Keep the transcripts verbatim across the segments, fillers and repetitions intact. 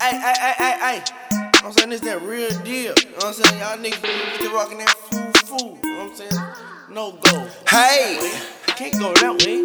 Ay, ay, ay, ay, ay. I'm saying this that real deal. You know what I'm saying? Y'all niggas still rocking that food, food. You know what I'm saying? No go. Hey! Can't go that way.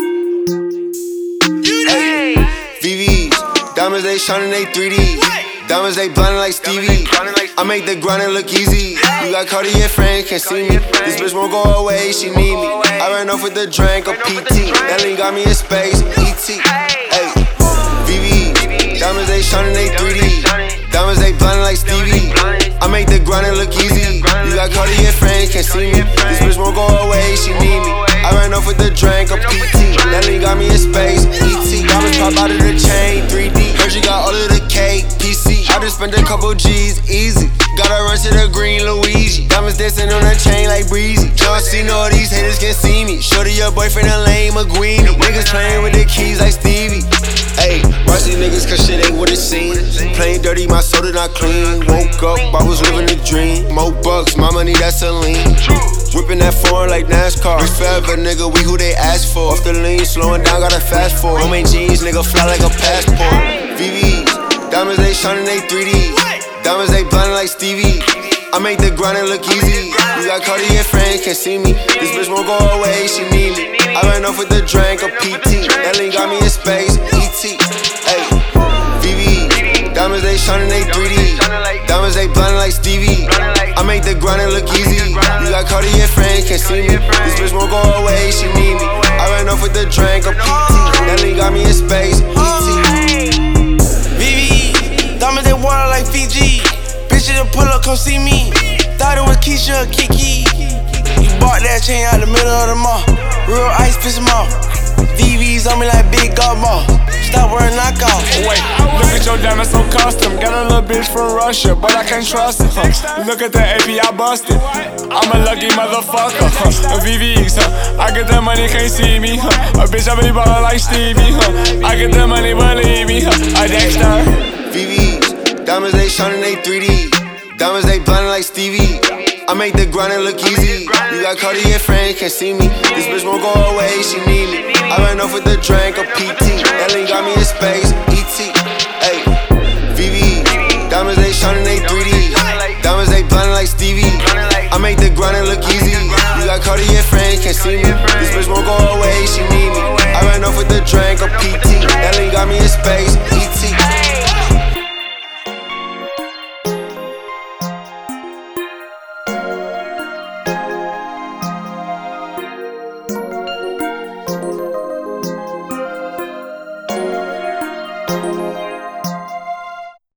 Hey! V Vs, diamonds they shining, they three D. Diamonds they blinding like Stevie. I make the grinding look easy. You got Cartier friends, can't see me. This bitch won't go away, she need me. I ran off with the drink of P T. That lean got me in space, E T. Hey! V Vs, diamonds they shining, they three D. Diamonds they blinding like Stevie. I make the grinding look easy. You got Cartier friends, can't see me. This bitch won't go away, she need me. I ran off with the drink of P T. That lean got me in space, E T. Diamonds pop out of the chain, three D. Heard you got all of the cake, P C. I just spent a couple G's, easy. Gotta run to the green Luigi. Diamonds dancing on the chain like breezy. John Cena, all these haters can see me. Shorty your boyfriend a lame McGueen. Niggas playing with the keys like Stevie. Ayy, watch these niggas cause shit ain't what it seems. Playing dirty, my soda not clean. Woke up, I was living a dream. More bucks, my money that's a lean. Whipping that foreign like NASCAR. We forever, nigga, we who they ask for. Off the lean, slowing down, gotta fast forward. Romaine jeans, nigga, fly like a passport. V Vs, diamonds they shining, they three D. Diamonds they blinding like Stevie. I make the grinding look easy. You got Cartier friends, can't see me. This bitch won't go away, she need me. I ran off with the drink of P T. That lean got me in space, E T. Ayy, V Vs, diamonds they shining, they three D. Diamonds they blinding like Stevie. I make the grinding look easy. You got Cartier friends, can't see me. This bitch won't go away, she need me. I ran off with the drink of P T. That lean got me in space, E T. V V, diamonds they water like Fiji. Bitches to pull up, come see me. Thought it was Keisha or Kiki. You bought that chain out the middle of the mall. Real ice, piss them off. V Vs on me like big golf ball. Stop wearing knockoff. Wait, look at your diamonds so custom. Got a little bitch from Russia, but I can't trust it. Huh? Look at the A P I busted. I'm a lucky motherfucker. Huh? V Vs, huh? I get the money, can't see me. Huh? A bitch, I be ballin' like Stevie. Huh? I get the money, believe me. Huh? I Dexter. V Vs, diamonds they shining, they three D. Diamonds they blinding like Stevie. I make the grinding look easy. You got Cartier friends, can't see me. This bitch won't go away, she need me. I ran off with the drink of P T. That lean got me in space, E T. Ayy, V Vs, diamonds they shining, they three D. Diamonds they blinding like Stevie. I make the grinding look easy. You got Cartier friends, can't see me. This bitch won't go away, she need me. I ran off with the drink of P T. That lean got me in space, E T.